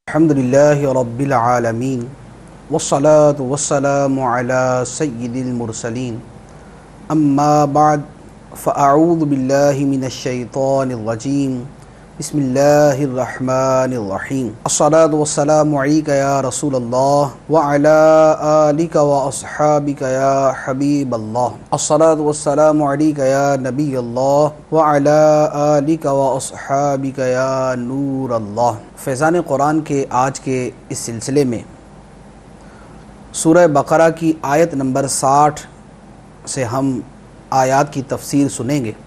الحمدللہ رب العالمین والصلاة والسلام علی سید المرسلین اما بعد فاعوذ باللہ من الشیطان الرجیم بسم اللہ الرحمن الرحیم الصلاة والسلام علیک یا رسول اللہ وعلی آلک واصحابک یا حبیب اللہ الصلاة والسلام علیک یا نبی اللہ وعلی آلک واصحابک یا نور اللہ۔ فیضان قرآن کے آج کے اس سلسلے میں سورہ بقرہ کی آیت نمبر 60 سے ہم آیات کی تفسیر سنیں گے۔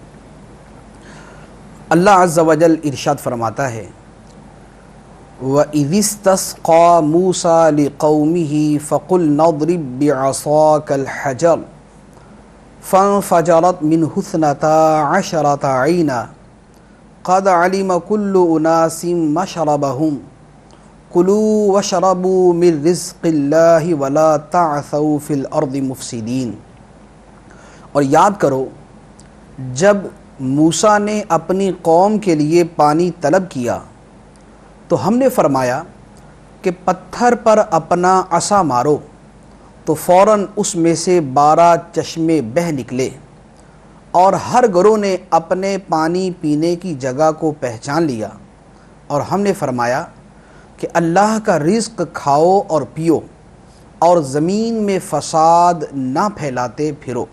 اللہ عز و جل ارشاد فرماتا ہے وَإِذِ اسْتَسْقَىٰ مُوسَىٰ لِقَوْمِهِ فَقُلْنَا اضْرِب بِّعَصَاكَ الْحَجَرَ فَانْفَجَرَتْ مِنْهُ اثْنَتَا عَشْرَةَ عَيْنًا قَدْ عَلِمَ كُلُّ أُنَاسٍ مَّشْرَبَهُمْ كُلُوا وَاشْرَبُوا مِن رِّزْقِ اللَّهِ وَلَا تَعْثَوْا فِي الْأَرْضِ مُفْسِدِينَ۔ اور یاد کرو جب موسیٰ نے اپنی قوم کے لیے پانی طلب کیا تو ہم نے فرمایا کہ پتھر پر اپنا عصا مارو، تو فوراً اس میں سے 12 چشمے بہہ نکلے، اور ہر گروہ نے اپنے پانی پینے کی جگہ کو پہچان لیا، اور ہم نے فرمایا کہ اللہ کا رزق کھاؤ اور پیو اور زمین میں فساد نہ پھیلاتے پھرو۔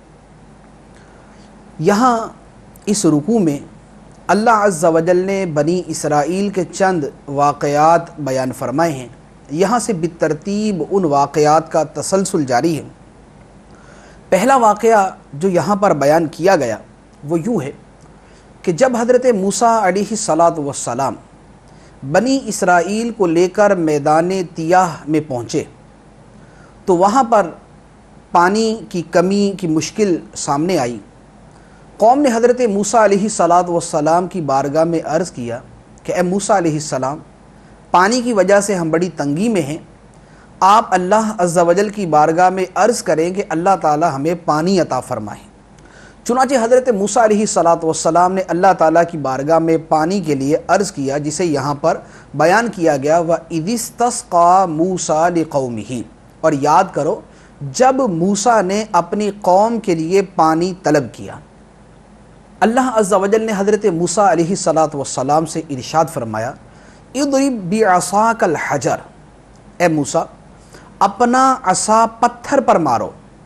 یہاں اس رکوع میں اللہ عز و جل نے بنی اسرائیل کے چند واقعات بیان فرمائے ہیں۔ یہاں سے بالترتیب ان واقعات کا تسلسل جاری ہے۔ پہلا واقعہ جو یہاں پر بیان کیا گیا وہ یوں ہے کہ جب حضرت موسیٰ علیہ السلام بنی اسرائیل کو لے کر میدان تیاہ میں پہنچے تو وہاں پر پانی کی کمی کی مشکل سامنے آئی۔ قوم نے حضرت موسیٰ علیہ السلام کی بارگاہ میں عرض کیا کہ اے موسیٰ علیہ السلام، پانی کی وجہ سے ہم بڑی تنگی میں ہیں، آپ اللہ عز و جل کی بارگاہ میں عرض کریں کہ اللہ تعالی ہمیں پانی عطا فرمائیں۔ چنانچہ حضرت موسیٰ علیہ السلام نے اللہ تعالیٰ کی بارگاہ میں پانی کے لیے عرض کیا، جسے یہاں پر بیان کیا گیا وَإِذِ اسْتَسْقَىٰ مُوسَىٰ لِقَوْمِهِ۔ اور یاد کرو جب موسیٰ نے اپنی قوم کے لیے پانی طلب کیا، اللہ عز و جل نے حضرت موسیٰ علیہ السلام سے ارشاد فرمایا اضرب بعصاک الحجر، اے موسیٰ اپنا عصا پتھر پر مارو۔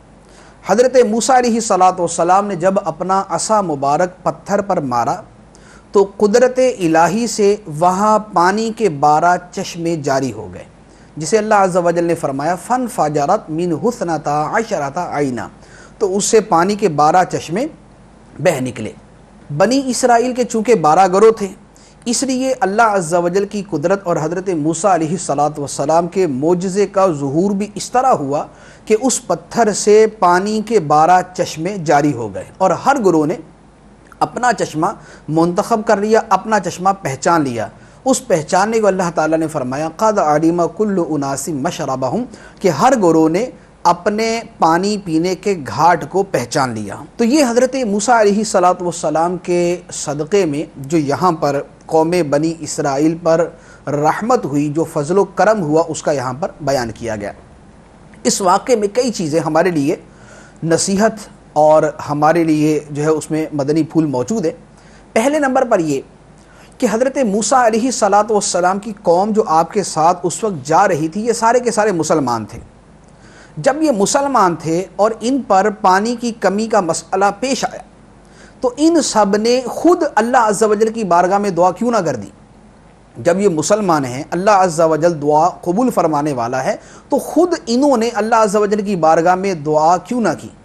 حضرت موسیٰ علیہ السلام نے جب اپنا عصا مبارک پتھر پر مارا تو قدرت الہی سے وہاں پانی کے 12 چشمے جاری ہو گئے، جسے اللہ عز و جل نے فرمایا فانفجرت منہ اثنتا عشرۃ عینا، تو اس سے پانی کے 12 چشمے بہہ نکلے۔ بنی اسرائیل کے چونکہ 12 گروہ تھے، اس لیے اللہ عز و جل کی قدرت اور حضرت موسیٰ علیہ السلام کے معجزے کا ظہور بھی اس طرح ہوا کہ اس پتھر سے پانی کے 12 چشمے جاری ہو گئے، اور ہر گروہ نے اپنا چشمہ منتخب کر لیا، اپنا چشمہ پہچان لیا۔ اس پہچاننے کو اللہ تعالیٰ نے فرمایا قد علم کل اناس مشربہم، کہ ہر گروہ نے اپنے پانی پینے کے گھاٹ کو پہچان لیا۔ تو یہ حضرت موسیٰ علیہ السلام کے صدقے میں جو یہاں پر قوم بنی اسرائیل پر رحمت ہوئی، جو فضل و کرم ہوا، اس کا یہاں پر بیان کیا گیا۔ اس واقعے میں کئی چیزیں ہمارے لیے نصیحت اور ہمارے لیے جو ہے اس میں مدنی پھول موجود ہیں۔ پہلے نمبر پر یہ کہ حضرت موسیٰ علیہ السلام کی قوم جو آپ کے ساتھ اس وقت جا رہی تھی، یہ سارے کے سارے مسلمان تھے۔ جب یہ مسلمان تھے اور ان پر پانی کی کمی کا مسئلہ پیش آیا تو ان سب نے خود اللہ عز و جل کی بارگاہ میں دعا کیوں نہ کر دی؟ جب یہ مسلمان ہیں، اللہ عز و جل دعا قبول فرمانے والا ہے، تو خود انہوں نے اللہ عز و جل کی بارگاہ میں دعا کیوں نہ کی؟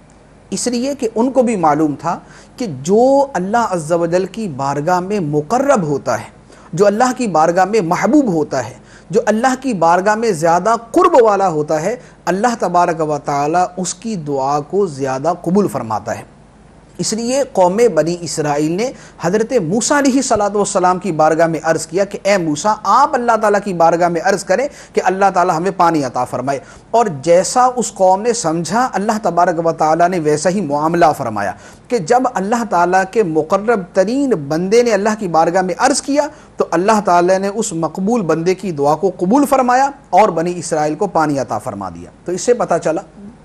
اس لیے کہ ان کو بھی معلوم تھا کہ جو اللہ عز و جل کی بارگاہ میں مقرب ہوتا ہے، جو اللہ کی بارگاہ میں محبوب ہوتا ہے، جو اللہ کی بارگاہ میں زیادہ قرب والا ہوتا ہے، اللہ تبارک و تعالی اس کی دعا کو زیادہ قبول فرماتا ہے۔ اس لیے قوم بنی اسرائیل نے حضرت موسیٰ علیہ السلام کی بارگاہ میں عرض کیا کہ اے موسیٰ آپ اللہ تعالیٰ کی بارگاہ میں عرض کریں کہ اللہ تعالیٰ ہمیں پانی عطا فرمائے، اور جیسا اس قوم نے سمجھا اللہ تبارک و تعالیٰ نے ویسا ہی معاملہ فرمایا کہ جب اللہ تعالیٰ کے مقرب ترین بندے نے اللہ کی بارگاہ میں عرض کیا تو اللہ تعالیٰ نے اس مقبول بندے کی دعا کو قبول فرمایا اور بنی اسرائیل کو پانی عطا فرما دیا۔ تو اس سے پتہ چلا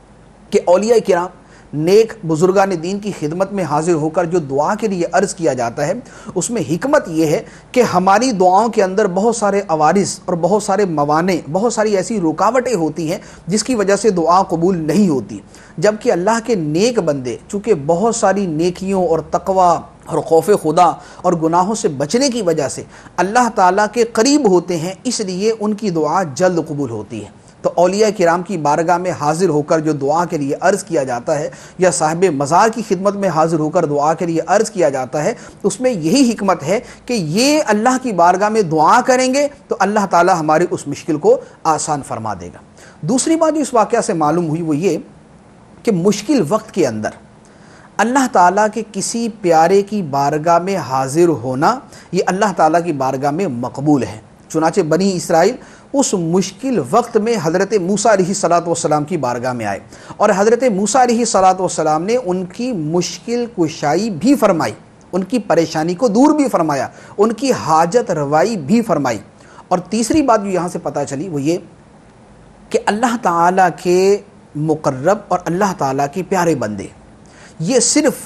کہ اولیاء کرام نیک بزرگان دین کی خدمت میں حاضر ہو کر جو دعا کے لیے عرض کیا جاتا ہے اس میں حکمت یہ ہے کہ ہماری دعاؤں کے اندر بہت سارے عوارض اور بہت سارے موانع، بہت ساری ایسی رکاوٹیں ہوتی ہیں جس کی وجہ سے دعا قبول نہیں ہوتی، جبکہ اللہ کے نیک بندے چونکہ بہت ساری نیکیوں اور تقوی اور خوف خدا اور گناہوں سے بچنے کی وجہ سے اللہ تعالیٰ کے قریب ہوتے ہیں، اس لیے ان کی دعا جلد قبول ہوتی ہے۔ تو اولیاء کرام کی بارگاہ میں حاضر ہو کر جو دعا کے لیے عرض کیا جاتا ہے یا صاحب مزار کی خدمت میں حاضر ہو کر دعا کے لیے عرض کیا جاتا ہے، اس میں یہی حکمت ہے کہ یہ اللہ کی بارگاہ میں دعا کریں گے تو اللہ تعالی ہماری اس مشکل کو آسان فرما دے گا۔ دوسری بات جو اس واقعہ سے معلوم ہوئی وہ یہ کہ مشکل وقت کے اندر اللہ تعالیٰ کے کسی پیارے کی بارگاہ میں حاضر ہونا یہ اللہ تعالیٰ کی بارگاہ میں مقبول ہے۔ چنانچہ بنی اسرائیل اس مشکل وقت میں حضرت موسیٰ علیہ السلام کی بارگاہ میں آئے اور حضرت موسیٰ علیہ السلام نے ان کی مشکل کشائی بھی فرمائی، ان کی پریشانی کو دور بھی فرمایا، ان کی حاجت روائی بھی فرمائی۔ اور تیسری بات جو یہاں سے پتہ چلی وہ یہ کہ اللہ تعالیٰ کے مقرب اور اللہ تعالیٰ کے پیارے بندے یہ صرف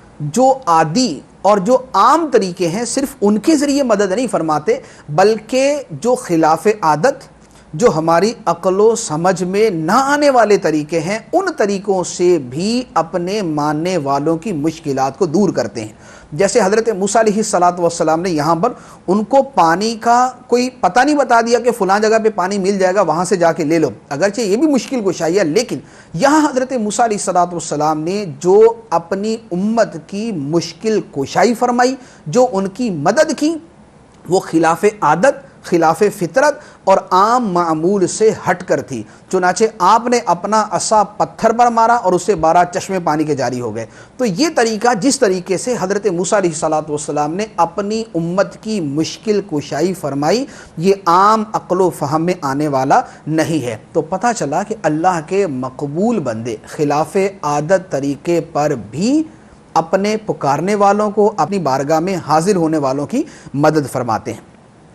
جو عادی اور جو عام طریقے ہیں صرف ان کے ذریعے مدد نہیں فرماتے، بلکہ جو خلاف عادت، جو ہماری عقل و سمجھ میں نہ آنے والے طریقے ہیں ان طریقوں سے بھی اپنے ماننے والوں کی مشکلات کو دور کرتے ہیں۔ جیسے حضرت موسیٰ علیہ السلام نے یہاں پر ان کو پانی کا کوئی پتہ نہیں بتا دیا کہ فلاں جگہ پہ پانی مل جائے گا وہاں سے جا کے لے لو، اگرچہ یہ بھی مشکل کشائی ہے، لیکن یہاں حضرت موسیٰ علیہ السلام نے جو اپنی امت کی مشکل کشائی فرمائی، جو ان کی مدد کی، وہ خلاف عادت، خلاف فطرت اور عام معمول سے ہٹ کر تھی۔ چنانچہ آپ نے اپنا عصا پتھر پر مارا اور اسے 12 چشمے پانی کے جاری ہو گئے۔ تو یہ طریقہ جس طریقے سے حضرت موسیٰ علیہ السلام نے اپنی امت کی مشکل کشائی فرمائی یہ عام عقل و فہم میں آنے والا نہیں ہے۔ تو پتہ چلا کہ اللہ کے مقبول بندے خلاف عادت طریقے پر بھی اپنے پکارنے والوں کو اپنی بارگاہ میں حاضر ہونے والوں کی مدد فرماتے ہیں۔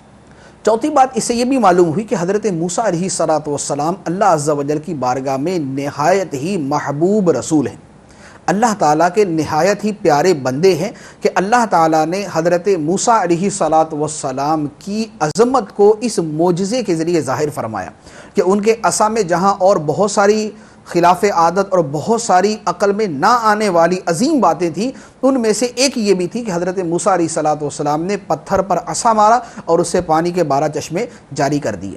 چوتھی بات اس سے یہ بھی معلوم ہوئی کہ حضرت موسیٰ علیہ السلام اللہ عز و جل کی بارگاہ میں نہایت ہی محبوب رسول ہیں، اللہ تعالیٰ کے نہایت ہی پیارے بندے ہیں کہ اللہ تعالیٰ نے حضرت موسیٰ علیہ السلام کی عظمت کو اس معجزے کے ذریعے ظاہر فرمایا کہ ان کے عصا میں جہاں اور بہت ساری خلاف عادت اور بہت ساری عقل میں نہ آنے والی عظیم باتیں تھیں، ان میں سے ایک یہ بھی تھی کہ حضرت موسیٰ علیہ السلام نے پتھر پر عصا مارا اور اس سے پانی کے 12 چشمے جاری کر دیے۔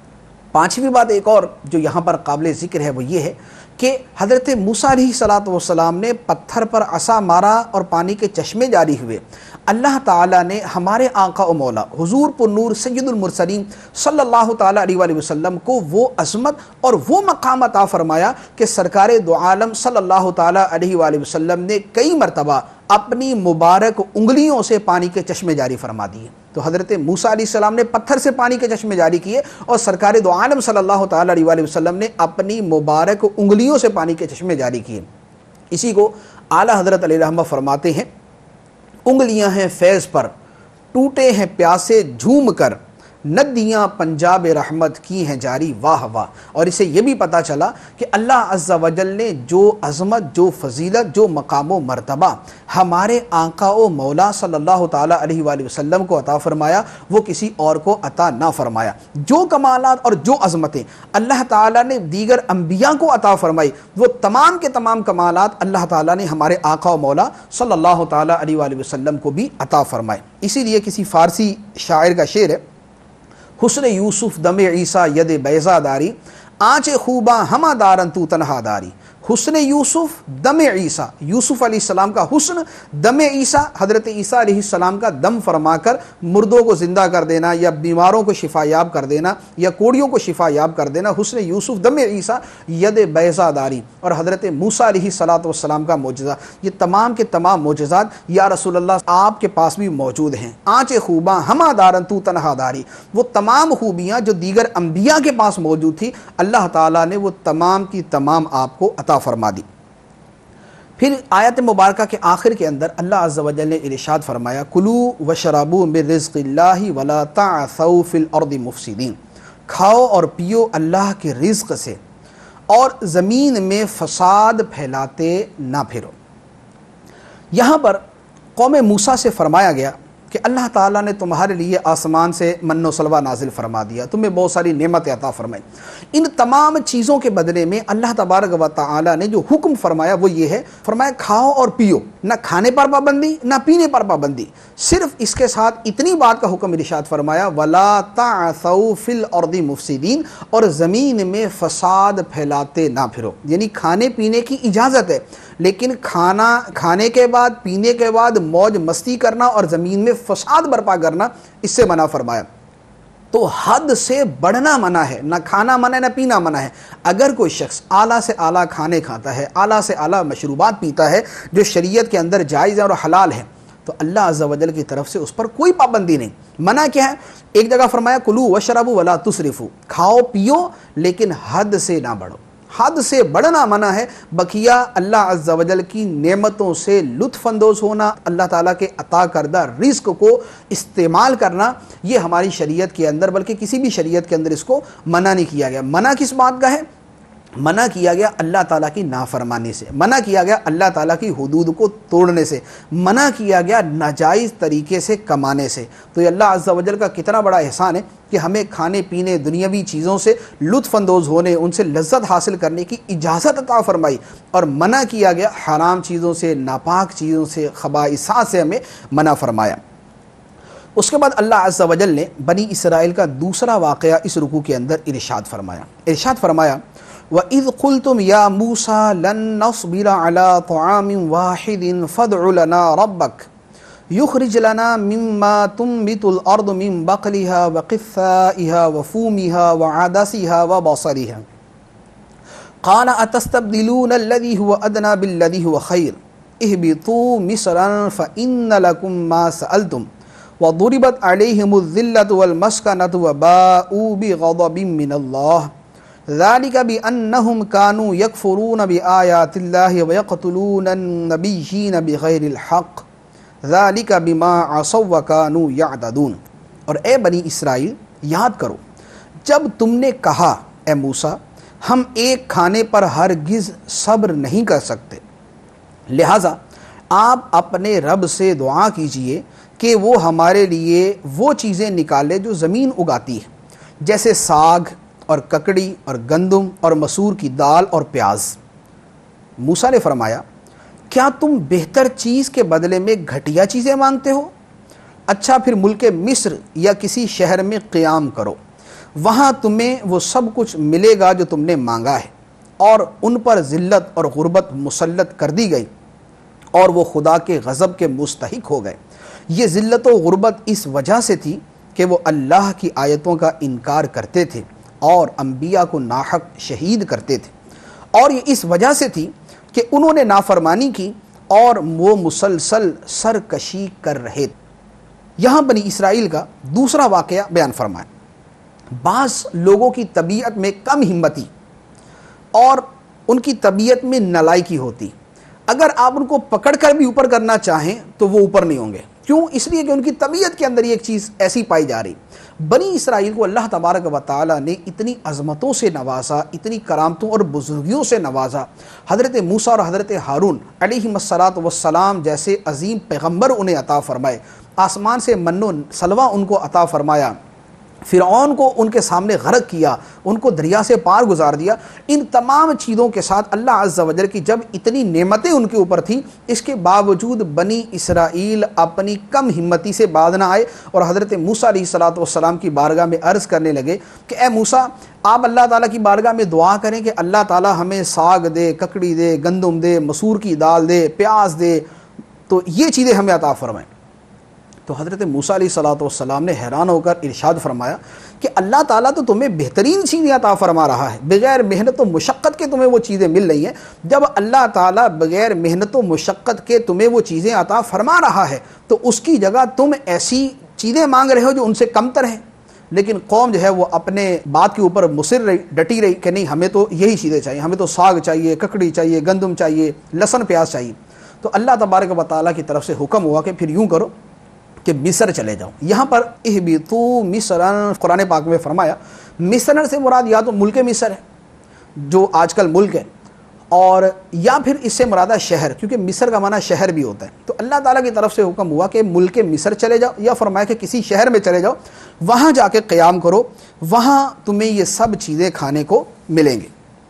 پانچویں بات ایک اور جو یہاں پر قابل ذکر ہے وہ یہ ہے کہ حضرت موسیٰ علیہ السلام نے پتھر پر عصا مارا اور پانی کے چشمے جاری ہوئے، اللہ تعالیٰ نے ہمارے آقا و مولا حضور پر نور سید المرسلین صلی اللہ تعالیٰ علیہ وآلہ وسلم کو وہ عظمت اور وہ مقام عطا فرمایا کہ سرکار دو عالم صلی اللہ تعالیٰ علیہ وآلہ وسلم نے کئی مرتبہ اپنی مبارک انگلیوں سے پانی کے چشمے جاری فرما دیے۔ تو حضرت موسیٰ علیہ السلام نے پتھر سے پانی کے چشمے جاری کیے اور سرکار دو عالم صلی اللہ تعالیٰ علیہ وآلہ وسلم نے اپنی مبارک انگلیوں سے پانی کے چشمے جاری کیے۔ اسی کو اعلیٰ حضرت علیہ رحمہ فرماتے ہیں، انگلیاں ہیں فیض پر، ٹوٹے ہیں پیاسے جھوم کر، ندیاں پنجاب رحمت کی ہیں جاری واہ واہ۔ اور اسے یہ بھی پتہ چلا کہ اللہ عز و جل نے جو عظمت، جو فضیلت، جو مقام و مرتبہ ہمارے آقا و مولا صلی اللہ تعالیٰ علیہ وآلہ وسلم کو عطا فرمایا وہ کسی اور کو عطا نہ فرمایا۔ جو کمالات اور جو عظمتیں اللہ تعالیٰ نے دیگر انبیاء کو عطا فرمائی وہ تمام کے تمام کمالات اللہ تعالیٰ نے ہمارے آقا و مولا صلی اللہ تعالیٰ علیہ وآلہ وسلم کو بھی عطا فرمائے۔ اسی لیے کسی فارسی شاعر کا شعر ہے، حسن یوسف دم عیسیٰ ید بیضا داری، آنچ خوباں ہمہ دارن تو تنہا داری، حسن یوسف دم عیسیٰ، یوسف علیہ السلام کا حسن، دم عیسیٰ حضرت عیسیٰ علیہ السلام کا دم فرما کر مردوں کو زندہ کر دینا، یا بیماروں کو شفا یاب کر دینا، یا کوڑیوں کو شفا یاب کر دینا، حسن یوسف دم عیسیٰ ید بیضا داری، اور حضرت موسیٰ علیہ السلام کا معجزہ، یہ تمام کے تمام معجزات یا رسول اللہ آپ کے پاس بھی موجود ہیں۔ آنچ خوباں ہمہ دارن تو تنہا داری، وہ تمام خوبیاں جو دیگر انبیاء کے پاس موجود تھی اللہ تعالیٰ نے وہ تمام کی تمام آپ کو عطا فرما دی۔ پھر آیت مبارکہ کے آخر کے اندر اللہ عز و جل نے ارشاد فرمایا کلوا واشربوا من رزق اللہ ولا تعثوا فی الارض مفسدین، کھاؤ اور پیو اللہ کے رزق سے اور زمین میں فساد پھیلاتے نہ پھرو۔ یہاں پر قوم موسیٰ سے فرمایا گیا کہ اللہ تعالیٰ نے تمہارے لیے آسمان سے من و سلوہ نازل فرما دیا، تمہیں بہت ساری نعمتیں عطا فرمائی، ان تمام چیزوں کے بدلے میں اللہ تبارک و تعالیٰ نے جو حکم فرمایا وہ یہ ہے، فرمایا کھاؤ اور پیو، نہ کھانے پر پابندی نہ پینے پر پابندی، صرف اس کے ساتھ اتنی بات کا حکم ارشاد فرمایا وَلَا تَعْثَوْا فِي الْأَرْضِ مُفْسِدِينَ، اور زمین میں فساد پھیلاتے نہ پھرو، یعنی کھانے پینے کی اجازت ہے لیکن کھانے کے بعد پینے کے بعد موج مستی کرنا اور زمین میں فساد برپا کرنا اس سے منع فرمایا۔ تو حد سے بڑھنا منع ہے، نہ کھانا منع ہے نہ پینا منع ہے۔ اگر کوئی شخص اعلیٰ سے اعلیٰ کھانے کھاتا ہے، اعلیٰ سے اعلیٰ مشروبات پیتا ہے جو شریعت کے اندر جائز ہے اور حلال ہے، تو اللہ عز و جل کی طرف سے اس پر کوئی پابندی نہیں۔ منع کیا ہے؟ ایک جگہ فرمایا کلوا واشربوا ولا تسرفوا، کھاؤ پیو لیکن حد سے نہ بڑھو، حد سے بڑھنا منع ہے۔ بقیہ اللہ عز و جل کی نعمتوں سے لطف اندوز ہونا، اللہ تعالیٰ کے عطا کردہ رزق کو استعمال کرنا، یہ ہماری شریعت کے اندر بلکہ کسی بھی شریعت کے اندر اس کو منع نہیں کیا گیا۔ منع کس بات کا ہے؟ منع کیا گیا اللہ تعالیٰ کی نافرمانی سے، منع کیا گیا اللہ تعالیٰ کی حدود کو توڑنے سے، منع کیا گیا ناجائز طریقے سے کمانے سے۔ تو یہ اللہ عز و جل کا کتنا بڑا احسان ہے کہ ہمیں کھانے پینے دنیاوی چیزوں سے لطف اندوز ہونے، ان سے لذت حاصل کرنے کی اجازت عطا فرمائی، اور منع کیا گیا حرام چیزوں سے، ناپاک چیزوں سے، خبائثات سے ہمیں منع فرمایا۔ اس کے بعد اللہ عز و جل نے بنی اسرائیل کا دوسرا واقعہ اس رکوع کے اندر ارشاد فرمایا وَإِذْ قُلْتُمْ يَا مُوسَى لَن نَّصْبِرَ عَلَىٰ طَعَامٍ وَاحِدٍ فَادْعُ لَنَا رَبَّكَ يُخْرِجْ لَنَا مِمَّا تُنبِتُ الْأَرْضُ مِن بَقْلِهَا وَقِثَّائِهَا وَفُومِهَا وَعَدَسِهَا وَبَصَلِهَا قَالَ أَتَسْتَبْدِلُونَ الَّذِي هُوَ أَدْنَىٰ بِالَّذِي هُوَ خَيْرٌ اهْبِطُوا مِصْرًا فَإِنَّ لَكُم مَّا سَأَلْتُمْ وَضُرِبَتْ عَلَيْهِمُ الذِّلَّةُ وَالْمَسْكَنَةُ وَبَاءُوا بِغَضَبٍ مِّنَ اللَّهِ ذَلِكَ بِأَنَّهُمْ كَانُوا يَكْفُرُونَ بِآيَاتِ اللَّهِ وَيَقْتُلُونَ النَّبِيِّينَ بِغَيْرِ الْحَقِّ ذَلِكَ بِمَا عَصَوْا وَكَانُوا يَعْتَدُونَ۔ اور اے بنی اسرائیل یاد کرو جب تم نے کہا اے موسیٰ ہم ایک کھانے پر ہرگز صبر نہیں کر سکتے، لہٰذا آپ اپنے رب سے دعا کیجئے کہ وہ ہمارے لیے وہ چیزیں نکالے جو زمین اگاتی ہے، جیسے ساگ اور ککڑی اور گندم اور مسور کی دال اور پیاز۔ موسیٰ نے فرمایا کیا تم بہتر چیز کے بدلے میں گھٹیا چیزیں مانگتے ہو؟ اچھا پھر ملک مصر یا کسی شہر میں قیام کرو، وہاں تمہیں وہ سب کچھ ملے گا جو تم نے مانگا ہے، اور ان پر ذلت اور غربت مسلط کر دی گئی اور وہ خدا کے غضب کے مستحق ہو گئے۔ یہ ذلت و غربت اس وجہ سے تھی کہ وہ اللہ کی آیتوں کا انکار کرتے تھے اور انبیاء کو ناحق شہید کرتے تھے، اور یہ اس وجہ سے تھی کہ انہوں نے نافرمانی کی اور وہ مسلسل سرکشی کر رہے تھے۔ یہاں بنی اسرائیل کا دوسرا واقعہ بیان فرمایا۔ بعض لوگوں کی طبیعت میں کم ہمتی اور ان کی طبیعت میں نالائکی ہوتی، اگر آپ ان کو پکڑ کر بھی اوپر کرنا چاہیں تو وہ اوپر نہیں ہوں گے۔ کیوں؟ اس لیے کہ ان کی طبیعت کے اندر یہ ایک چیز ایسی پائی جا رہی۔ بنی اسرائیل کو اللہ تبارک و تعالیٰ نے اتنی عظمتوں سے نوازا، اتنی کرامتوں اور بزرگیوں سے نوازا۔ حضرت موسیٰ اور حضرت ہارون علیہم السلام جیسے عظیم پیغمبر انہیں عطا فرمائے، آسمان سے من و سلوہ ان کو عطا فرمایا، فرعون کو ان کے سامنے غرق کیا، ان کو دریا سے پار گزار دیا، ان تمام چیزوں کے ساتھ اللہ عز و جل کی جب اتنی نعمتیں ان کے اوپر تھیں، اس کے باوجود بنی اسرائیل اپنی کم ہمتی سے باز نہ آئے اور حضرت موسیٰ علیہ السلام کی بارگاہ میں عرض کرنے لگے کہ اے موسیٰ، آپ اللہ تعالیٰ کی بارگاہ میں دعا کریں کہ اللہ تعالیٰ ہمیں ساگ دے، ککڑی دے، گندم دے، مسور کی دال دے، پیاز دے، تو یہ چیزیں ہمیں عطا فرمائیں۔ تو حضرت موسیٰ علیہ السلام نے حیران ہو کر ارشاد فرمایا کہ اللہ تعالیٰ تو تمہیں بہترین چیزیں عطا فرما رہا ہے، بغیر محنت و مشقت کے تمہیں وہ چیزیں مل رہی ہیں۔ جب اللہ تعالیٰ بغیر محنت و مشقت کے تمہیں وہ چیزیں عطا فرما رہا ہے تو اس کی جگہ تم ایسی چیزیں مانگ رہے ہو جو ان سے کم تر ہیں۔ لیکن قوم جو ہے وہ اپنے بات کے اوپر مصر رہی، ڈٹی رہی کہ نہیں، ہمیں تو یہی چیزیں چاہیے، ہمیں تو ساگ چاہیے، ککڑی چاہیے، گندم چاہیے، لہسن پیاز چاہیے۔ تو اللہ تبارک و تعالیٰ کی طرف سے حکم ہوا کہ پھر یوں کرو کہ مصر چلے جاؤ۔ یہاں پر اہبطوا مصرا قرآن پاک میں فرمایا، مصر سے مراد یا تو ملک مصر ہے جو آج کل ملک ہے، اور یا پھر اس سے مراد شہر، کیونکہ مصر کا معنی شہر بھی ہوتا ہے۔ تو اللہ تعالیٰ کی طرف سے حکم ہوا کہ ملک مصر چلے جاؤ، یا فرمایا کہ کسی شہر میں چلے جاؤ، وہاں جا کے قیام کرو، وہاں تمہیں یہ سب چیزیں کھانے کو ملیں گے۔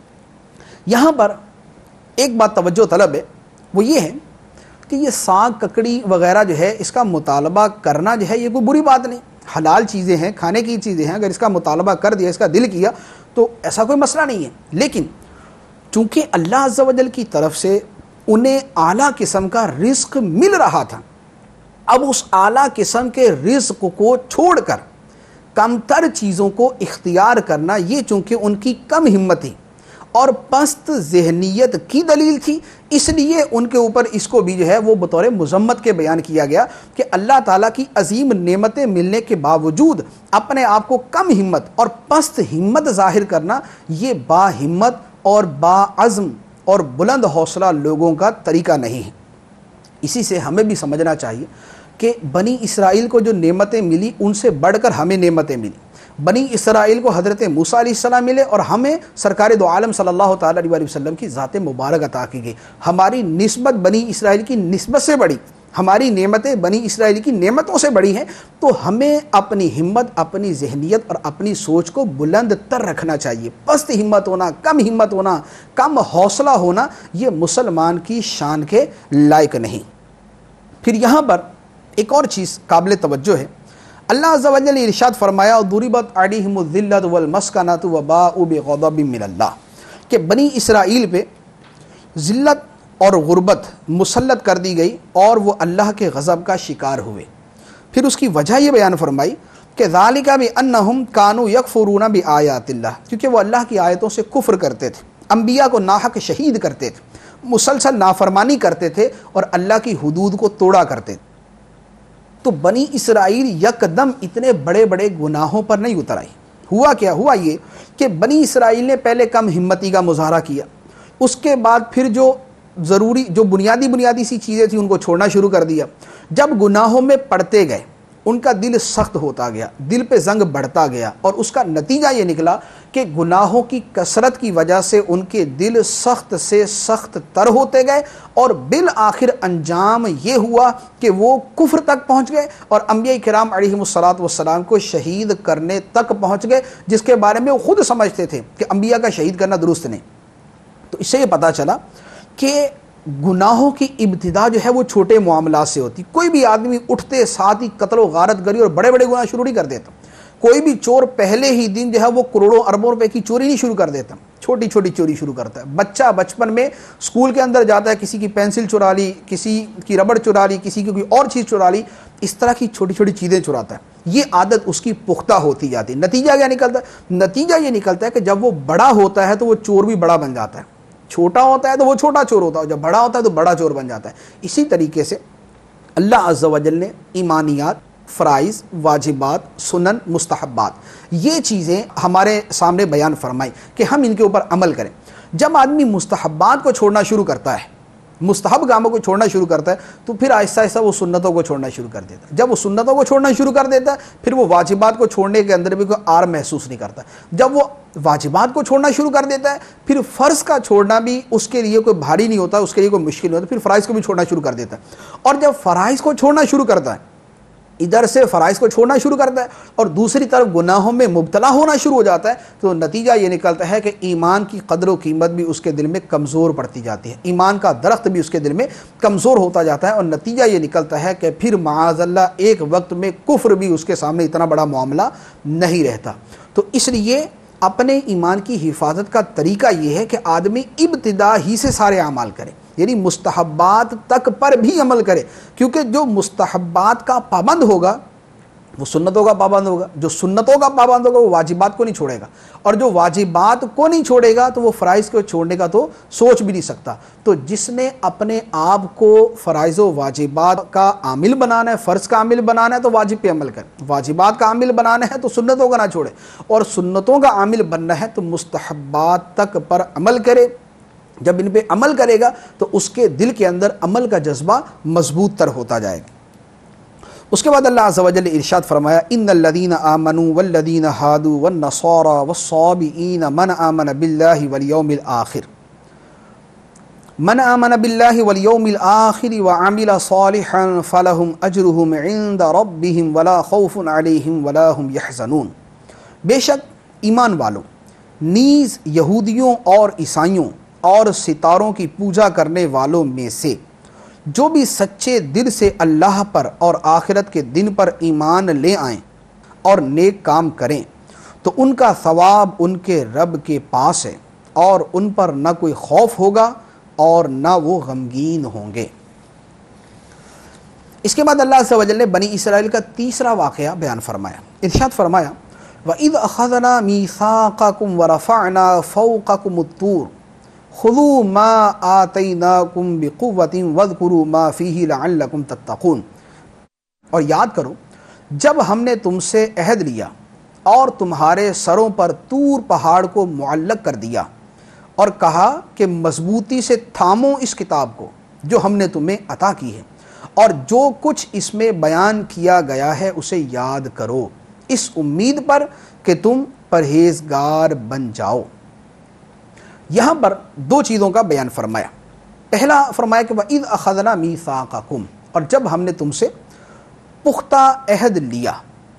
یہاں پر ایک بات توجہ طلب ہے، وہ یہ ہے کہ یہ ساگ ککڑی وغیرہ جو ہے اس کا مطالبہ کرنا جو ہے یہ کوئی بری بات نہیں، حلال چیزیں ہیں، کھانے کی چیزیں ہیں، اگر اس کا مطالبہ کر دیا، اس کا دل کیا تو ایسا کوئی مسئلہ نہیں ہے۔ لیکن چونکہ اللہ عز و جل کی طرف سے انہیں اعلیٰ قسم کا رزق مل رہا تھا، اب اس اعلیٰ قسم کے رزق کو چھوڑ کر کم تر چیزوں کو اختیار کرنا، یہ چونکہ ان کی کم ہمتی اور پست ذہنیت کی دلیل تھی، اس لیے ان کے اوپر اس کو بھی جو ہے وہ بطور مذمت کے بیان کیا گیا کہ اللہ تعالیٰ کی عظیم نعمتیں ملنے کے باوجود اپنے آپ کو کم ہمت اور پست ہمت ظاہر کرنا، یہ با ہمت اور با عزم اور بلند حوصلہ لوگوں کا طریقہ نہیں ہے۔ اسی سے ہمیں بھی سمجھنا چاہیے کہ بنی اسرائیل کو جو نعمتیں ملی ان سے بڑھ کر ہمیں نعمتیں ملی۔ بنی اسرائیل کو حضرت موسیٰ علیہ السلام ملے اور ہمیں سرکار دو عالم صلی اللہ تعالیٰ علیہ وسلم کی ذات مبارک عطا کی گئی۔ ہماری نسبت بنی اسرائیل کی نسبت سے بڑی، ہماری نعمتیں بنی اسرائیل کی نعمتوں سے بڑی ہیں، تو ہمیں اپنی ہمت، اپنی ذہنیت اور اپنی سوچ کو بلند تر رکھنا چاہیے۔ پست ہمت ہونا، کم ہمت ہونا، کم حوصلہ ہونا، یہ مسلمان کی شان کے لائق نہیں۔ پھر یہاں پر ایک اور چیز قابل توجہ ہے، اللہ عز و جل نے ارشاد فرمایا ضربت علیہم الذلۃ والمسکنۃ وباءوا بغضب من اللہ، کہ بنی اسرائیل پہ ذلت اور غربت مسلط کر دی گئی اور وہ اللہ کے غضب کا شکار ہوئے۔ پھر اس کی وجہ یہ بیان فرمائی کہ ذالک بانہم کانوا یکفرون بآیات اللہ، کیونکہ وہ اللہ کی آیتوں سے کفر کرتے تھے، انبیاء کو ناحق شہید کرتے تھے، مسلسل نافرمانی کرتے تھے اور اللہ کی حدود کو توڑا کرتے تھے۔ تو بنی اسرائیل یکدم اتنے بڑے بڑے گناہوں پر نہیں اتر آئی۔ ہوا کیا؟ ہوا یہ کہ بنی اسرائیل نے پہلے کم ہمتی کا مظاہرہ کیا، اس کے بعد پھر جو ضروری جو بنیادی سی چیزیں تھیں ان کو چھوڑنا شروع کر دیا۔ جب گناہوں میں پڑتے گئے ان کا دل سخت ہوتا گیا، دل پہ زنگ بڑھتا گیا، اور اس کا نتیجہ یہ نکلا کہ گناہوں کی کثرت کی وجہ سے ان کے دل سخت سے سخت تر ہوتے گئے، اور بالآخر انجام یہ ہوا کہ وہ کفر تک پہنچ گئے اور انبیاء کرام علیہم السلام کو شہید کرنے تک پہنچ گئے، جس کے بارے میں وہ خود سمجھتے تھے کہ انبیاء کا شہید کرنا درست نہیں۔ تو اس سے یہ پتہ چلا کہ گناہوں کی ابتدا جو ہے وہ چھوٹے معاملات سے ہوتی۔ کوئی بھی آدمی اٹھتے ساتھ ہی قتل و غارت گری اور بڑے بڑے گناہ شروع نہیں کر دیتا۔ کوئی بھی چور پہلے ہی دن جو ہے وہ کروڑوں اربوں روپے کی چوری نہیں شروع کر دیتا، چھوٹی چھوٹی چوری شروع کرتا ہے۔ بچہ بچپن میں اسکول کے اندر جاتا ہے، کسی کی پینسل چرا لی، کسی کی ربڑ چرا لی، کسی کی کوئی اور چیز چرا لی، اس طرح کی چھوٹی چھوٹی چیزیں چراتا ہے۔ یہ عادت اس کی پختہ ہوتی جاتی ہے۔ نتیجہ کیا نکلتا ہے؟ نتیجہ یہ نکلتا ہے کہ جب وہ بڑا ہوتا ہے تو وہ چور بھی بڑا بن جاتا ہے، چھوٹا ہوتا ہے تو وہ چھوٹا چور ہوتا ہے، جب بڑا ہوتا ہے تو بڑا چور بن جاتا ہے۔ اسی طریقے سے اللہ عز و جل نے ایمانیات، فرائض، واجبات، سنن، مستحبات، یہ چیزیں ہمارے سامنے بیان فرمائی کہ ہم ان کے اوپر عمل کریں۔ جب آدمی مستحبات کو چھوڑنا شروع کرتا ہے، مستحب کاموں کو چھوڑنا شروع کرتا ہے، تو پھر آہستہ آہستہ وہ سنتوں کو چھوڑنا شروع کر دیتا ہے۔ جب وہ سنتوں کو چھوڑنا شروع کر دیتا ہے، پھر وہ واجبات کو چھوڑنے کے اندر بھی کوئی آر محسوس نہیں کرتا۔ جب وہ واجبات کو چھوڑنا شروع کر دیتا ہے، پھر فرض کا چھوڑنا بھی اس کے لیے کوئی بھاری نہیں ہوتا، اس کے لیے کوئی مشکل نہیں ہوتا، پھر فرائض کو بھی چھوڑنا شروع کر دیتا ہے۔ اور جب فرائض کو چھوڑنا شروع کرتا ہے، ادھر سے فرائض کو چھوڑنا شروع کرتا ہے اور دوسری طرف گناہوں میں مبتلا ہونا شروع ہو جاتا ہے، تو نتیجہ یہ نکلتا ہے کہ ایمان کی قدر و قیمت بھی اس کے دل میں کمزور پڑتی جاتی ہے، ایمان کا درخت بھی اس کے دل میں کمزور ہوتا جاتا ہے، اور نتیجہ یہ نکلتا ہے کہ پھر معاذ اللہ ایک وقت میں کفر بھی اس کے سامنے اتنا بڑا معاملہ نہیں رہتا۔ تو اس لیے اپنے ایمان کی حفاظت کا طریقہ یہ ہے کہ آدمی ابتدا ہی سے سارے اعمال کرے، یعنی مستحبات تک پر بھی عمل کرے، کیونکہ جو مستحبات کا پابند ہوگا وہ سنتوں کا پابند ہوگا، جو سنتوں کا پابند ہوگا وہ واجبات کو نہیں چھوڑے گا، اور جو واجبات کو نہیں چھوڑے گا تو وہ فرائض کو چھوڑنے کا تو سوچ بھی نہیں سکتا۔ تو جس نے اپنے آپ کو فرائض و واجبات کا عامل بنانا ہے، فرض کا عامل بنانا ہے تو واجب پہ عمل کرے، واجبات کا عامل بنانا ہے تو سنتوں کا نہ چھوڑے، اور سنتوں کا عامل بننا ہے تو مستحبات تک پر عمل کرے۔ جب ان پہ عمل کرے گا تو اس کے دل کے اندر عمل کا جذبہ مضبوط تر ہوتا جائے گا۔ اس کے بعد اللہ عز و جل نے ارشاد فرمایا، ان الذین آمنوا والذین ہادوا والنصارى والصابئین من آمن باللہ والیوم الآخر وعمل صالحا فلہم اجرہم عند ربہم ولا خوف علیہم ولا ہم یحزنون۔ بے شک ایمان والوں، نیز یہودیوں اور عیسائیوں اور ستاروں کی پوجا کرنے والوں میں سے جو بھی سچے دل سے اللہ پر اور آخرت کے دن پر ایمان لے آئیں اور نیک کام کریں تو ان کا ثواب ان کے رب کے پاس ہے، اور ان پر نہ کوئی خوف ہوگا اور نہ وہ غمگین ہوں گے۔ اس کے بعد اللہ عز و جل نے بنی اسرائیل کا تیسرا واقعہ بیان فرمایا، ارشاد فرمایا، وَإِذْ أَخَذْنَا مِيثَاقَكُمْ وَرَفَعْنَا فَوْقَكُمُ الطُّورَ خُذُوا مَا آتَيْنَاكُمْ بِقُوَّةٍ وَاذْكُرُوا مَا فِيهِ لَعَلَّكُمْ تَتَّقُونَ۔ اور یاد کرو جب ہم نے تم سے عہد لیا اور تمہارے سروں پر طور پہاڑ کو معلق کر دیا اور کہا کہ مضبوطی سے تھامو اس کتاب کو جو ہم نے تمہیں عطا کی ہے، اور جو کچھ اس میں بیان کیا گیا ہے اسے یاد کرو، اس امید پر کہ تم پرہیزگار بن جاؤ۔ یہاں پر دو چیزوں کا بیان فرمایا۔ پہلا فرمایا کہ وَإِذْ أَخَذْنَا مِيثَاقَكُمْ، اور جب ہم نے تم سے پختہ عہد لیا۔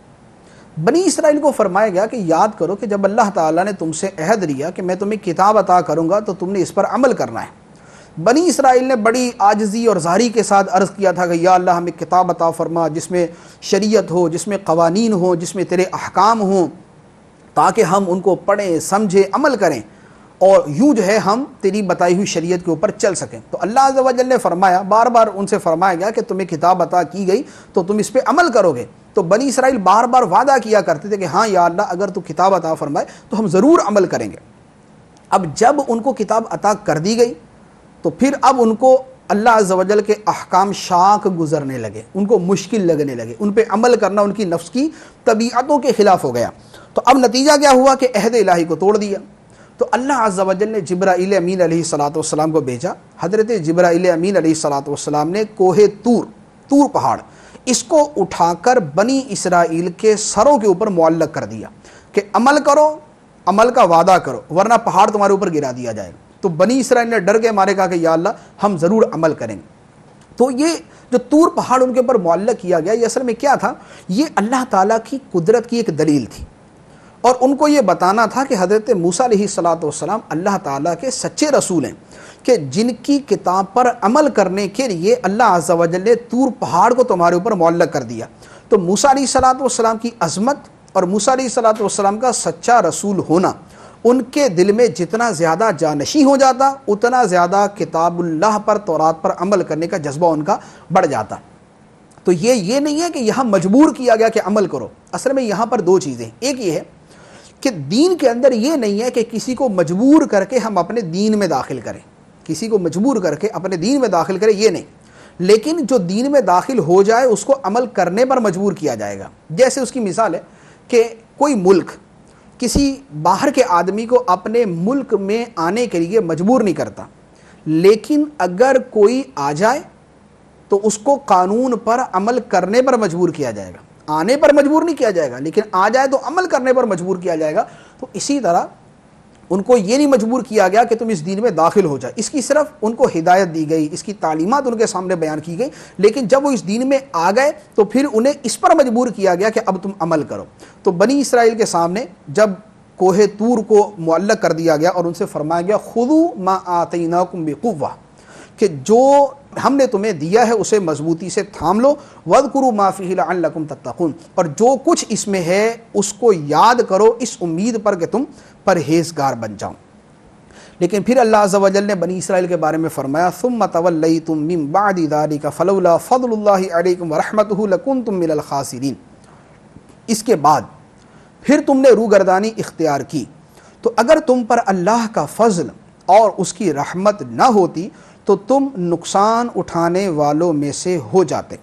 بنی اسرائیل کو فرمایا گیا کہ یاد کرو کہ جب اللہ تعالیٰ نے تم سے عہد لیا کہ میں تمہیں کتاب عطا کروں گا تو تم نے اس پر عمل کرنا ہے۔ بنی اسرائیل نے بڑی عاجزی اور زاری کے ساتھ عرض کیا تھا کہ یا اللہ ہمیں کتاب عطا فرما جس میں شریعت ہو، جس میں قوانین ہوں، جس میں تیرے احکام ہوں، تاکہ ہم ان کو پڑھیں، سمجھیں، عمل کریں، اور یوں جو ہے ہم تیری بتائی ہوئی شریعت کے اوپر چل سکیں۔ تو اللہ عز و جل نے فرمایا، بار بار ان سے فرمایا گیا کہ تمہیں کتاب عطا کی گئی تو تم اس پہ عمل کرو گے۔ تو بنی اسرائیل بار بار وعدہ کیا کرتے تھے کہ ہاں یا اللہ اگر تو کتاب عطا فرمائے تو ہم ضرور عمل کریں گے۔ اب جب ان کو کتاب عطا کر دی گئی تو پھر اب ان کو اللہ عز و جل کے احکام شاق گزرنے لگے، ان کو مشکل لگنے لگے، ان پہ عمل کرنا ان کی نفس کی طبیعتوں کے خلاف ہو گیا۔ تو اب نتیجہ کیا ہوا کہ عہد الہی کو توڑ دیا۔ تو اللہ عز و جل نے جبرائیل امین علیہ السلام کو بھیجا۔ حضرت جبرائیل امین علیہ السلام نے کوہ طور پہاڑ اس کو اٹھا کر بنی اسرائیل کے سروں کے اوپر معلق کر دیا کہ عمل کرو، عمل کا وعدہ کرو ورنہ پہاڑ تمہارے اوپر گرا دیا جائے گا۔ تو بنی اسرائیل نے ڈر کے مارے کہا کہ یا اللہ ہم ضرور عمل کریں گے۔ تو یہ جو طور پہاڑ ان کے اوپر معلق کیا گیا یہ اصل میں کیا تھا؟ یہ اللہ تعالیٰ کی قدرت کی ایک دلیل تھی، اور ان کو یہ بتانا تھا کہ حضرت موسیٰ علیہ السلام اللہ تعالیٰ کے سچے رسول ہیں کہ جن کی کتاب پر عمل کرنے کے لیے اللہ عز و جل نے طور پہاڑ کو تمہارے اوپر معلق کر دیا۔ تو موسیٰ علیہ السلام کی عظمت اور موسیٰ علیہ السلام کا سچا رسول ہونا ان کے دل میں جتنا زیادہ جانشین ہو جاتا اتنا زیادہ کتاب اللہ پر، تورات پر عمل کرنے کا جذبہ ان کا بڑھ جاتا۔ تو یہ نہیں ہے کہ یہاں مجبور کیا گیا کہ عمل کرو، اصل میں یہاں پر دو چیزیں، ایک یہ ہے کہ دین کے اندر یہ نہیں ہے کہ کسی کو مجبور کر کے ہم اپنے دین میں داخل کریں، کسی کو مجبور کر کے اپنے دین میں داخل کریں، یہ نہیں، لیکن جو دین میں داخل ہو جائے اس کو عمل کرنے پر مجبور کیا جائے گا۔ جیسے اس کی مثال ہے کہ کوئی ملک کسی باہر کے آدمی کو اپنے ملک میں آنے کے لیے مجبور نہیں کرتا، لیکن اگر کوئی آ جائے تو اس کو قانون پر عمل کرنے پر مجبور کیا جائے گا، آنے پر مجبور نہیں کیا جائے گا، لیکن آ جائے تو عمل کرنے پر مجبور کیا جائے گا۔ تو اسی طرح ان کو یہ نہیں مجبور کیا گیا کہ تم اس دین میں داخل ہو جائے، اس کی صرف ان کو ہدایت دی گئی، اس کی تعلیمات ان کے سامنے بیان کی گئی، لیکن جب وہ اس دین میں آ گئے تو پھر انہیں اس پر مجبور کیا گیا کہ اب تم عمل کرو۔ تو بنی اسرائیل کے سامنے جب کوہ طور کو معلق کر دیا گیا اور ان سے فرمایا گیا خذوا ما آتیناکم بقوہ، کہ جو ہم نے تمہیں دیا ہے اسے مضبوطی سے تھام لو، وَاذْكُرُوا مَا فِيهِ لَعَلَّكُمْ تَتَّقُونَ، اور جو کچھ اس میں ہے اس کو یاد کرو اس امید پر کہ تم پرہیزگار بن جاؤ۔ لیکن پھر اللہ عز و جل نے بنی اسرائیل کے بارے میں فرمایا ثُمَّ تَوَلَّيْتُم مِّن بَعْدِ ذَلِكَ فَلَوْلَا فَضْلُ اللَّهِ عَلَيْكُمْ وَرَحْمَتُهُ لَكُنتُم مِّنَ الْخَاسِرِينَ، اس کے بعد پھر تم نے روگردانی اختیار کی تو اگر تم پر اللہ کا فضل اور اس کی رحمت نہ ہوتی تو تم نقصان اٹھانے والوں میں سے ہو جاتے۔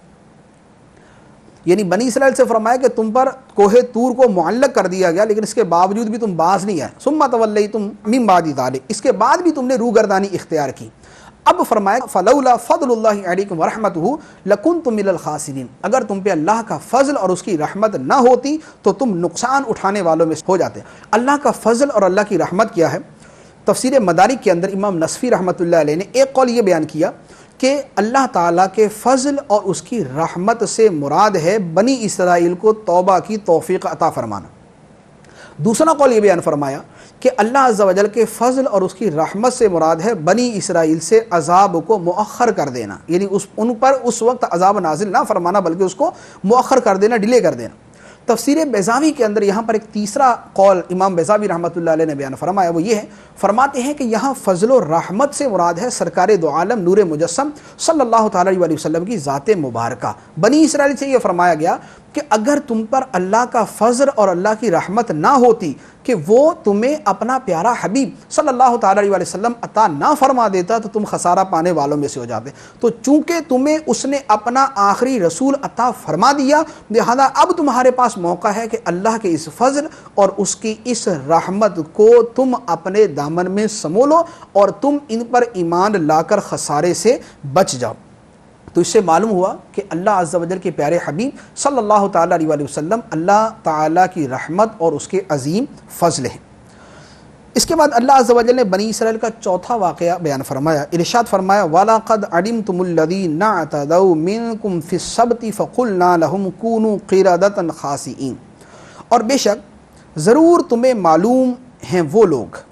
یعنی بنی اسرائیل سے فرمایا کہ تم پر کوہ طور کو معلق کر دیا گیا لیکن اس کے باوجود بھی تم باز نہیں آئے، ثم تولیتم من بعد ذلک، اس کے بعد بھی تم نے روگردانی اختیار کی۔ اب فرمایا فلولا فضل اللہ علیکم ورحمتہ لکنتم من الخاسرین، اگر تم پہ اللہ کا فضل اور اس کی رحمت نہ ہوتی تو تم نقصان اٹھانے والوں میں ہو جاتے۔ اللہ کا فضل اور اللہ کی رحمت کیا ہے؟ تفسیر مدارک کے اندر امام نصفی رحمۃ اللہ علیہ نے ایک قول یہ بیان کیا کہ اللہ تعالیٰ کے فضل اور اس کی رحمت سے مراد ہے بنی اسرائیل کو توبہ کی توفیق عطا فرمانا۔ دوسرا قول یہ بیان فرمایا کہ اللہ عز و جل کے فضل اور اس کی رحمت سے مراد ہے بنی اسرائیل سے عذاب کو مؤخر کر دینا، یعنی ان پر اس وقت عذاب نازل نہ فرمانا بلکہ اس کو مؤخر کر دینا، ڈیلے کر دینا۔ تفسیر بیضاوی کے اندر یہاں پر ایک تیسرا قول امام بیضاوی رحمۃ اللہ علیہ نے بیان فرمایا، وہ یہ ہے، فرماتے ہیں کہ یہاں فضل و رحمت سے مراد ہے سرکار دو عالم نور مجسم صلی اللہ تعالی علیہ وسلم کی ذات مبارکہ۔ بنی اسرائیل سے یہ فرمایا گیا کہ اگر تم پر اللہ کا فضل اور اللہ کی رحمت نہ ہوتی کہ وہ تمہیں اپنا پیارا حبیب صلی اللہ تعالی علیہ وسلم عطا نہ فرما دیتا تو تم خسارہ پانے والوں میں سے ہو جاتے۔ تو چونکہ تمہیں اس نے اپنا آخری رسول عطا فرما دیا، لہذا اب تمہارے پاس موقع ہے کہ اللہ کے اس فضل اور اس کی اس رحمت کو تم اپنے دامن میں سمو لو اور تم ان پر ایمان لا کر خسارے سے بچ جاؤ۔ تو اس سے معلوم ہوا کہ اللہ عز و جل کے پیارے حبیب صلی اللہ تعالیٰ علیہ وسلم اللہ تعالیٰ کی رحمت اور اس کے عظیم فضل ہیں۔ اس کے بعد اللہ عز و جل نے بنی اسرائیل کا چوتھا واقعہ بیان فرمایا، ارشاد فرمایا وَلَقَدْ عَلِمْتُمُ الَّذِينَ اعْتَدَوْا مِنْكُمْ فِي السَّبْتِ فَقُلْنَا لَهُمْ كُونُوا قِرَدَةً خَاسِئِينَ، اور بے شک ضرور تمہیں معلوم ہیں وہ لوگ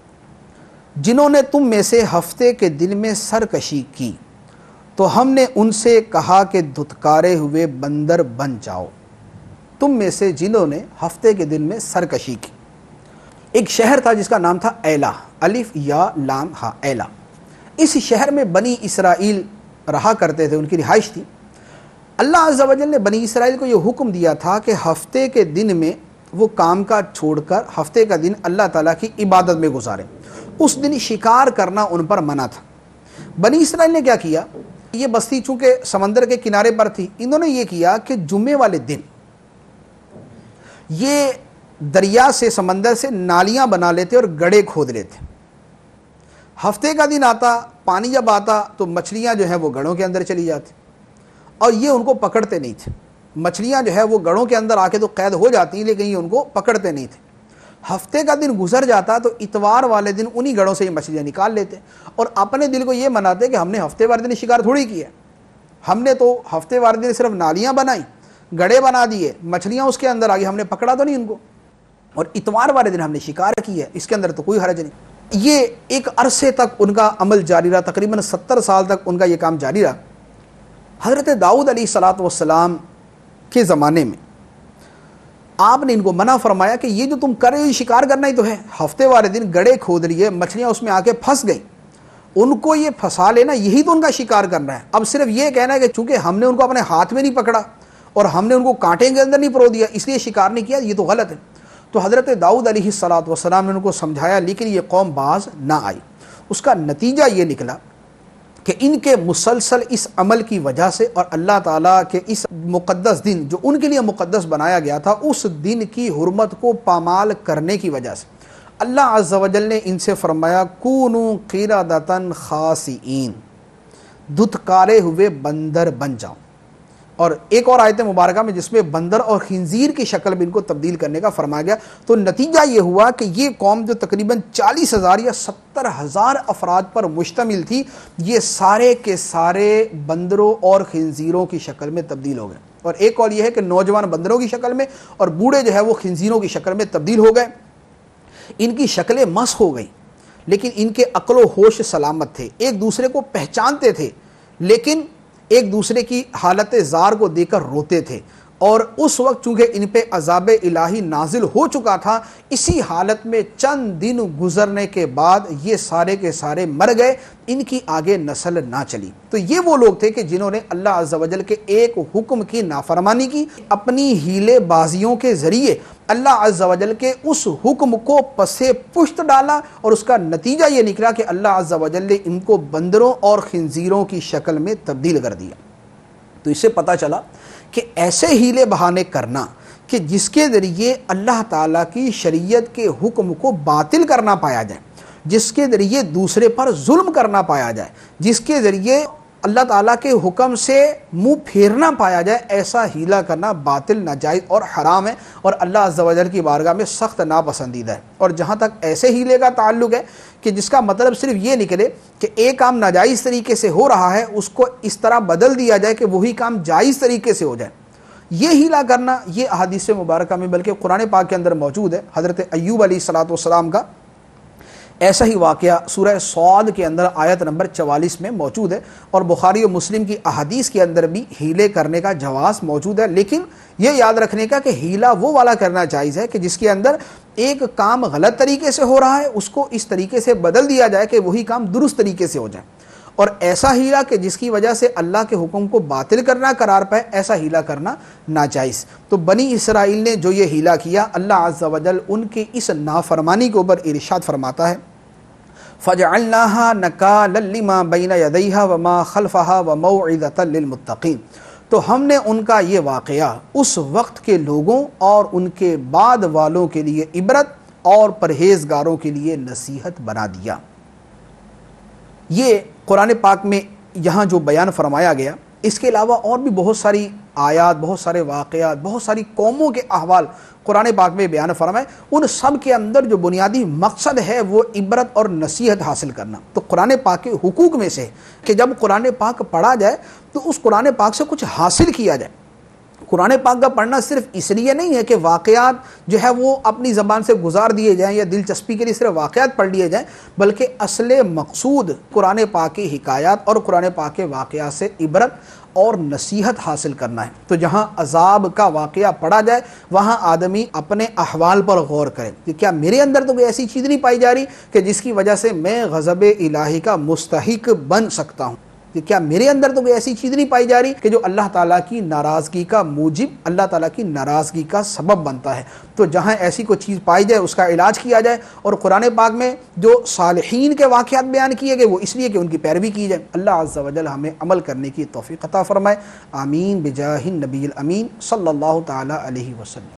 جنہوں نے تم میں سے ہفتے کے دن میں سرکشی کی تو ہم نے ان سے کہا کہ دھتکارے ہوئے بندر بن جاؤ۔ تم میں سے جنہوں نے ہفتے کے دن میں سرکشی کی، ایک شہر تھا جس کا نام تھا ایلا، الف یا لام ہا، ایلا۔ اس شہر میں بنی اسرائیل رہا کرتے تھے، ان کی رہائش تھی۔ اللہ عز و جل نے بنی اسرائیل کو یہ حکم دیا تھا کہ ہفتے کے دن میں وہ کام کا چھوڑ کر ہفتے کا دن اللہ تعالیٰ کی عبادت میں گزاریں۔ اس دن شکار کرنا ان پر منع تھا۔ بنی اسرائیل نے کیا کیا، یہ بستی چونکہ سمندر کے کنارے پر تھی، انہوں نے یہ کیا کہ جمعے والے دن یہ دریا سے سمندر سے نالیاں بنا لیتے اور گڑھے کھود لیتے۔ ہفتے کا دن آتا، پانی جب آتا تو مچھلیاں جو ہیں وہ گڑھوں کے اندر چلی جاتی اور یہ ان کو پکڑتے نہیں تھے۔ مچھلیاں جو ہے وہ گڑھوں کے اندر آ کے تو قید ہو جاتی ہیں لیکن یہ ان کو پکڑتے نہیں تھے۔ ہفتے کا دن گزر جاتا تو اتوار والے دن انہی گڑھوں سے یہ مچھلیاں نکال لیتے اور اپنے دل کو یہ مناتے کہ ہم نے ہفتے والے دن شکار تھوڑی کیا، ہم نے تو ہفتے والے دن صرف نالیاں بنائیں، گڑھے بنا دیے، مچھلیاں اس کے اندر آگئی، ہم نے پکڑا تو نہیں ان کو، اور اتوار والے دن ہم نے شکار کیا، اس کے اندر تو کوئی حرج نہیں۔ یہ ایک عرصے تک ان کا عمل جاری رہا، تقریباً 70 سال تک ان کا یہ کام جاری رہا۔ حضرت داؤد علیہ السلام کے زمانے میں آپ نے ان کو منع فرمایا کہ یہ جو تم کر رہے ہو یہ شکار کرنا ہی تو ہے۔ ہفتے والے دن گڑھے کھود لیے، مچھلیاں اس میں آ کے پھنس گئیں، ان کو یہ پھنسا لینا یہی تو ان کا شکار کرنا ہے۔ اب صرف یہ کہنا ہے کہ چونکہ ہم نے ان کو اپنے ہاتھ میں نہیں پکڑا اور ہم نے ان کو کانٹے کے اندر نہیں پرو دیا اس لیے شکار نہیں کیا، یہ تو غلط ہے۔ تو حضرت داؤد علیہ السلام نے ان کو سمجھایا لیکن یہ قوم باز نہ آئی۔ اس کا نتیجہ یہ نکلا کہ ان کے مسلسل اس عمل کی وجہ سے اور اللہ تعالیٰ کے اس مقدس دن جو ان کے لیے مقدس بنایا گیا تھا اس دن کی حرمت کو پامال کرنے کی وجہ سے اللہ عز و جل نے ان سے فرمایا کونوا قردۃ خاسئین، دھتکارے ہوئے بندر بن جاؤ۔ اور ایک اور آیت مبارکہ میں جس میں بندر اور خنزیر کی شکل میں ان کو تبدیل کرنے کا فرمایا گیا، تو نتیجہ یہ ہوا کہ یہ قوم جو تقریباً 40,000 یا 70,000 افراد پر مشتمل تھی، یہ سارے کے سارے بندروں اور خنزیروں کی شکل میں تبدیل ہو گئے۔ اور ایک قول یہ ہے کہ نوجوان بندروں کی شکل میں اور بوڑھے جو ہے وہ خنزیروں کی شکل میں تبدیل ہو گئے۔ ان کی شکلیں مسخ ہو گئیں، لیکن ان کے عقل و ہوش سلامت تھے، ایک دوسرے کو پہچانتے تھے، لیکن ایک دوسرے کی حالت زار کو دیکھ کر روتے تھے۔ اور اس وقت چونکہ ان پہ عذاب الہی نازل ہو چکا تھا، اسی حالت میں چند دن گزرنے کے بعد یہ سارے کے سارے مر گئے، ان کی آگے نسل نہ چلی۔ تو یہ وہ لوگ تھے کہ جنہوں نے اللہ عز و جل کے ایک حکم کی نافرمانی کی، اپنی ہیلے بازیوں کے ذریعے اللہ عز و جل کے اس حکم کو پسے پشت ڈالا، اور اس کا نتیجہ یہ نکلا کہ اللہ عز و جل نے ان کو بندروں اور خنزیروں کی شکل میں تبدیل کر دیا۔ تو اس سے پتہ چلا کہ ایسے ہیلے بہانے کرنا کہ جس کے ذریعے اللہ تعالیٰ کی شریعت کے حکم کو باطل کرنا پایا جائے، جس کے ذریعے دوسرے پر ظلم کرنا پایا جائے، جس کے ذریعے اللہ تعالیٰ کے حکم سے منہ پھیرنا پایا جائے، ایسا ہیلا کرنا باطل، ناجائز اور حرام ہے، اور اللہ عز و جل کی بارگاہ میں سخت ناپسندیدہ ہے۔ اور جہاں تک ایسے ہیلے کا تعلق ہے کہ جس کا مطلب صرف یہ نکلے کہ ایک کام ناجائز طریقے سے ہو رہا ہے، اس کو اس طرح بدل دیا جائے کہ وہی کام جائز طریقے سے ہو جائے، یہ ہیلا کرنا یہ احادیث مبارکہ میں بلکہ قرآن پاک کے اندر موجود ہے۔ حضرت ایوب علیہ السلام کا ایسا ہی واقعہ سورہ صاد کے اندر آیت نمبر 44 میں موجود ہے، اور بخاری و مسلم کی احادیث کے اندر بھی ہیلے کرنے کا جواز موجود ہے، لیکن یہ یاد رکھنے کا کہ ہیلا وہ والا کرنا جائز ہے کہ جس کے اندر ایک کام غلط طریقے سے ہو رہا ہے، اس کو اس طریقے سے بدل دیا جائے کہ وہی کام درست طریقے سے ہو جائے، اور ایسا ہیلا کہ جس کی وجہ سے اللہ کے حکم کو باطل کرنا قرار پائے، ایسا ہیلا کرنا ناجائز۔ تو بنی اسرائیل نے جو یہ ہیلا کیا، اللہ عز و جل ان کی اس نافرمانی کے اوپر ارشاد فرماتا ہے، فَجَعَلْنَاهَا نَكَالًا لِمَا بَيْنَ يَدَيْهَا وَمَا خَلْفَهَا وَمَوْعِظَةً لِلْمُتَّقِينَ۔ تو ہم نے ان کا یہ واقعہ اس وقت کے لوگوں اور ان کے بعد والوں کے لیے عبرت اور پرہیزگاروں کے لیے نصیحت بنا دیا۔ یہ قرآن پاک میں یہاں جو بیان فرمایا گیا، اس کے علاوہ اور بھی بہت ساری آیات، بہت سارے واقعات، بہت ساری قوموں کے احوال قرآن پاک میں بیان فرمائے، ان سب کے اندر جو بنیادی مقصد ہے وہ عبرت اور نصیحت حاصل کرنا۔ تو قرآن پاک کے حقوق میں سے کہ جب قرآن پاک پڑھا جائے تو اس قرآن پاک سے کچھ حاصل کیا جائے۔ قرآن پاک کا پڑھنا صرف اس لیے نہیں ہے کہ واقعات جو ہے وہ اپنی زبان سے گزار دیے جائیں یا دلچسپی کے لیے صرف واقعات پڑھ لیے جائیں، بلکہ اصل مقصود قرآن پاک کی حکایات اور قرآن پاک کے واقعات سے عبرت اور نصیحت حاصل کرنا ہے۔ تو جہاں عذاب کا واقعہ پڑھا جائے وہاں آدمی اپنے احوال پر غور کرے کہ کیا میرے اندر تو کوئی ایسی چیز نہیں پائی جا رہی کہ جس کی وجہ سے میں غضب الہی کا مستحق بن سکتا ہوں، کہ کیا میرے اندر تو کوئی ایسی چیز نہیں پائی جا رہی کہ جو اللہ تعالیٰ کی ناراضگی کا موجب، اللہ تعالیٰ کی ناراضگی کا سبب بنتا ہے۔ تو جہاں ایسی کوئی چیز پائی جائے اس کا علاج کیا جائے، اور قرآن پاک میں جو صالحین کے واقعات بیان کیے گئے وہ اس لیے کہ ان کی پیروی کی جائے۔ اللہ عز و جل ہمیں عمل کرنے کی توفیق عطا فرمائے، آمین بجاہ النبی الامین صلی اللہ تعالی علیہ وسلم۔